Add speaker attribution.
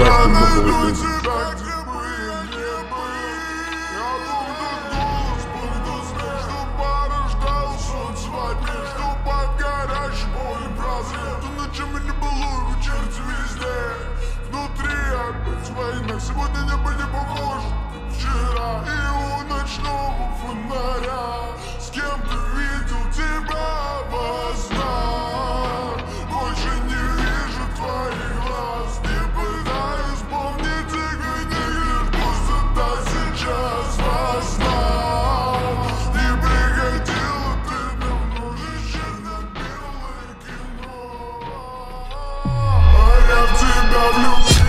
Speaker 1: нахуй
Speaker 2: найду
Speaker 1: думал.
Speaker 2: тебя, где бы я не был. Я думаю, дух, буду смех, что порождал солнце во тьме, что под горячей болью прозрел. Ты ночами не былую, вечерти везде. Внутри опять война, сегодня небо не похоже, как вчера. И у ночного фонаря с кем-то видел тебя во снах. Больше не вижу твоих глаз, не пытаюсь помнить их, лишь пустота сейчас во снах. Не приходила ты давно, лишь черно-белое кино. А я в тебя влюблен.